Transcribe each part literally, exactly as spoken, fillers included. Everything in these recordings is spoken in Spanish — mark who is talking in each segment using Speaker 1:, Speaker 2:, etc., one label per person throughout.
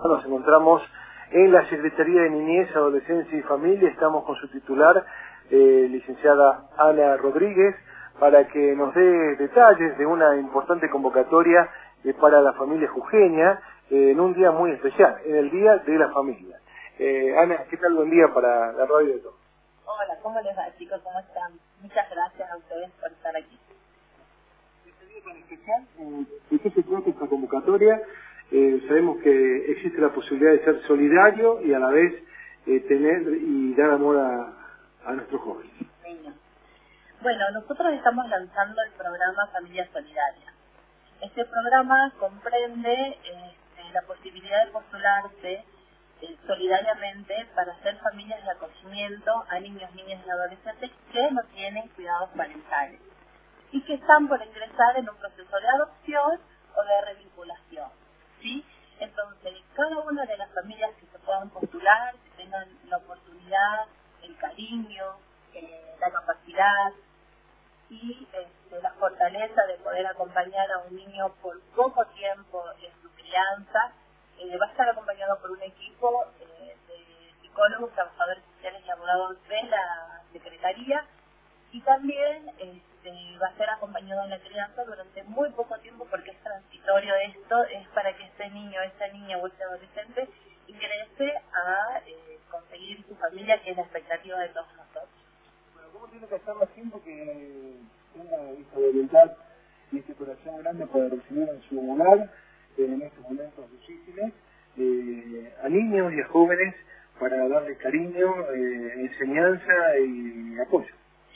Speaker 1: Nos encontramos en la Secretaría de Niñez, Adolescencia y Familia. Estamos con su titular, eh, licenciada Ana Rodríguez, para que nos dé detalles de una importante convocatoria eh, para la familia jujeña eh, en un día muy especial, en el Día de la Familia. Eh, Ana, ¿qué tal? Buen día para la radio de todo.
Speaker 2: Hola, ¿cómo les va, chicos? ¿Cómo están? Muchas gracias a ustedes por estar aquí.
Speaker 1: Este día tan especial, eh, ¿de qué se trata esta convocatoria? Eh, sabemos que existe la posibilidad de ser solidario y a la vez eh, tener y dar amor a, a nuestros jóvenes.
Speaker 2: Niños. Bueno, nosotros estamos lanzando el programa Familia Solidaria. Este programa comprende este, la posibilidad de postularse eh, solidariamente para hacer familias de acogimiento a niños, niñas y adolescentes que no tienen cuidados parentales y que están por ingresar en un proceso de adopción o de revinculación. ¿Sí? Entonces, cada una de las familias que se puedan postular, que tengan la oportunidad, el cariño, eh, la capacidad y este, la fortaleza de poder acompañar a un niño por poco tiempo en su crianza, eh, va a estar acompañado por un equipo eh, de psicólogos, trabajadores sociales y abogados de la Secretaría, y también este, va a ser acompañado en la crianza durante muy poco tiempo, porque es transitorio esto, es para que este niño, esta niña o este adolescente ingrese a eh, conseguir su familia, que es la expectativa de todos nosotros.
Speaker 1: Bueno, ¿cómo tiene que estar más tiempo que tenga esa voluntad y este corazón grande para recibir en su hogar, eh, en estos momentos difíciles, eh, a niños y a jóvenes para darles cariño, eh, enseñanza y apoyo?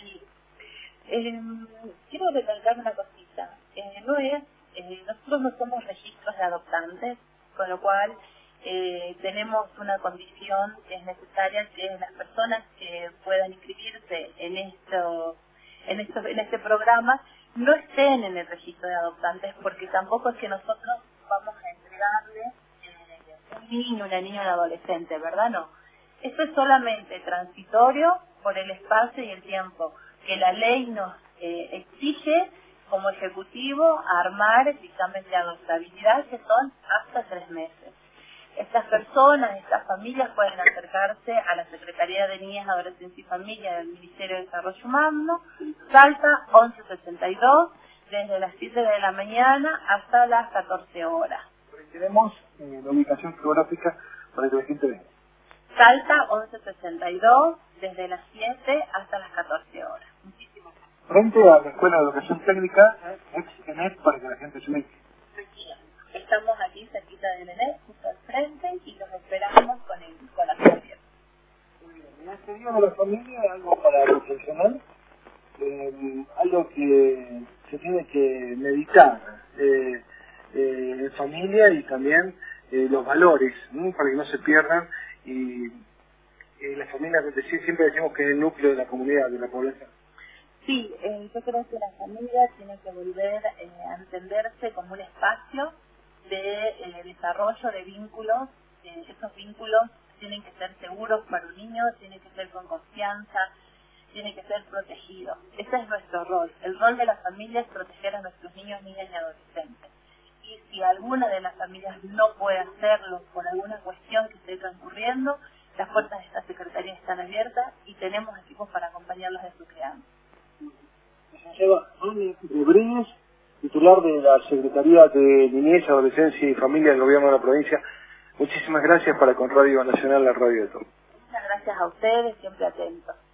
Speaker 2: Eh, quiero recalcar una cosita. Eh, no es, eh, nosotros no somos registros de adoptantes, con lo cual eh, tenemos una condición que es necesaria, que es las personas que puedan inscribirse en esto, en esto, en este programa, no estén en el registro de adoptantes, porque tampoco es que nosotros vamos a entregarle eh, un niño, una niña, un adolescente, ¿verdad? No. Esto es solamente transitorio por el espacio y el tiempo que la ley nos eh, exige como ejecutivo armar dictámenes de adoptabilidad, que son hasta tres meses. Estas personas, estas familias pueden acercarse a la Secretaría de Niñez, Adolescencia y Familia del Ministerio de Desarrollo Humano, Salta once sesenta y dos, desde las siete de la mañana hasta las catorce horas.
Speaker 1: Tenemos eh, la ubicación geográfica para que la gente venga.
Speaker 2: Salta once sesenta y dos, desde las siete hasta las catorce horas. Muchísimas gracias.
Speaker 1: Frente a la Escuela de Educación Técnica, ex ENET, para que la gente se ubique.
Speaker 2: Estamos aquí cerquita de ENET, justo al frente, y los esperamos con el corazón abierto.
Speaker 1: Muy bien. En este Día de la Familia, algo para reflexionar, eh, algo que se tiene que meditar eh, eh, en familia y también eh, los valores, ¿no? Para que no se pierdan. Y eh, la familia, siempre decimos que es el núcleo de la comunidad, de la población.
Speaker 2: Sí, eh, yo creo que la familia tiene que volver eh, a entenderse como un espacio de eh, desarrollo de vínculos. Eh, esos vínculos tienen que ser seguros para un niño, tienen que ser con confianza, tienen que ser protegidos. Ese es nuestro rol. El rol de la familia es proteger a nuestros niños, niñas y adolescentes. Y si alguna de las familias no puede hacerlo por alguna cuestión que esté transcurriendo, las puertas de esta Secretaría están abiertas y tenemos equipos para acompañarlos en su crianza.
Speaker 1: Licenciada Ana Rodríguez, titular de la Secretaría de Niñez, Adolescencia y Familia del Gobierno de la provincia, muchísimas gracias para con Radio Nacional, la radio de todo.
Speaker 2: Muchas gracias a ustedes, siempre atentos.